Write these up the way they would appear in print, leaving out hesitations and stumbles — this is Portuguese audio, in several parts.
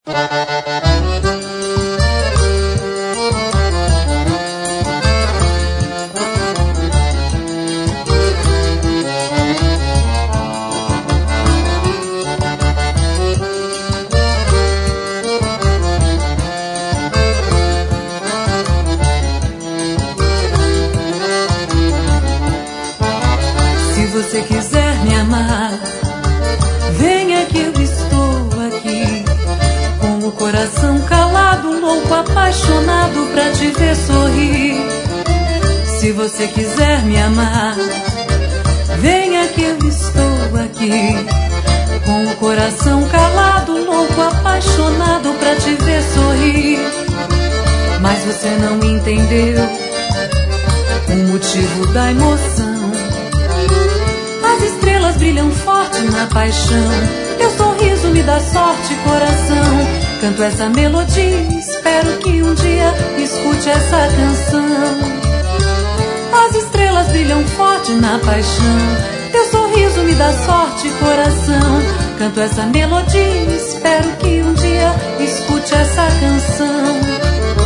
Se você quiser me amar, venha que eu estou aqui, com o coração calado, louco, apaixonado pra te ver sorrir. Se você quiser me amar, venha que eu estou aqui, com o coração calado, louco, apaixonado pra te ver sorrir. Mas você não entendeu o motivo da emoção. As estrelas brilham forte na paixão, teu sorriso me dá sorte, coração. Canto essa melodia, espero que um dia escute essa canção. As estrelas brilham forte na paixão, teu sorriso me dá sorte, coração. Canto essa melodia, espero que um dia escute essa canção.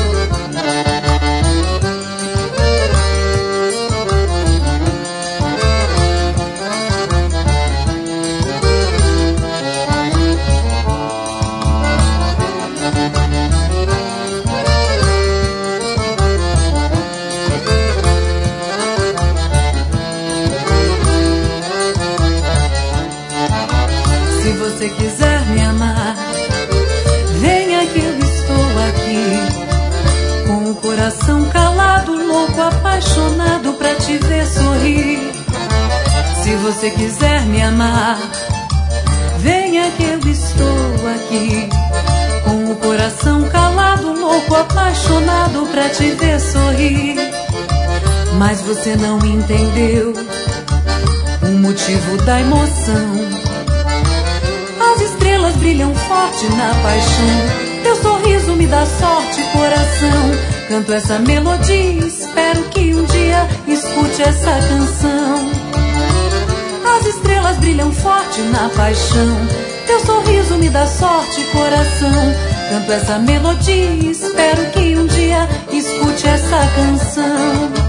Se você quiser me amar, venha que eu estou aqui, com o coração calado, louco, apaixonado pra te ver sorrir. Se você quiser me amar, venha que eu estou aqui, com o coração calado, louco, apaixonado pra te ver sorrir. Mas você não entendeu o motivo da emoção. As estrelas brilham forte na paixão, teu sorriso me dá sorte, coração. Canto essa melodia, espero que um dia escute essa canção. As estrelas brilham forte na paixão, teu sorriso me dá sorte, coração. Canto essa melodia, espero que um dia escute essa canção.